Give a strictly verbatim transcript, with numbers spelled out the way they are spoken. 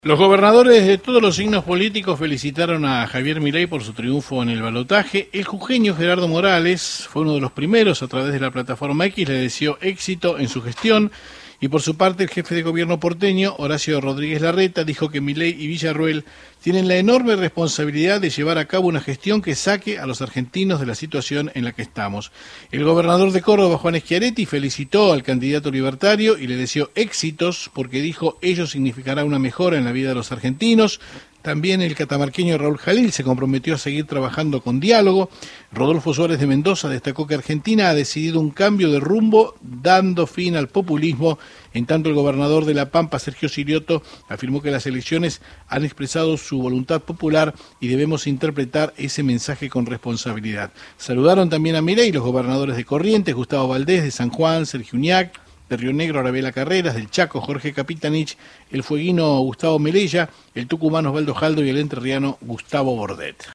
Los gobernadores de todos los signos políticos felicitaron a Javier Milei por su triunfo en el balotaje. El jujeño Gerardo Morales fue uno de los primeros, a través de la plataforma X, le deseó éxito en su gestión. Y por su parte, el jefe de gobierno porteño, Horacio Rodríguez Larreta, dijo que Milei y Villarruel tienen la enorme responsabilidad de llevar a cabo una gestión que saque a los argentinos de la situación en la que estamos. El gobernador de Córdoba, Juan Schiaretti, felicitó al candidato libertario y le deseó éxitos porque dijo ello significará una mejora en la vida de los argentinos. También el catamarqueño Raúl Jalil se comprometió a seguir trabajando con diálogo. Rodolfo Suárez de Mendoza destacó que Argentina ha decidido un cambio de rumbo, dando fin al populismo. En tanto, el gobernador de La Pampa, Sergio Sirioto, afirmó que las elecciones han expresado su voluntad popular y debemos interpretar ese mensaje con responsabilidad. Saludaron también a Milei los gobernadores de Corrientes, Gustavo Valdés, de San Juan, Sergio Uñac, de Río Negro, Arabela Carreras, del Chaco, Jorge Capitanich, el fueguino Gustavo Melella, el tucumano Osvaldo Jaldo y el entrerriano Gustavo Bordet.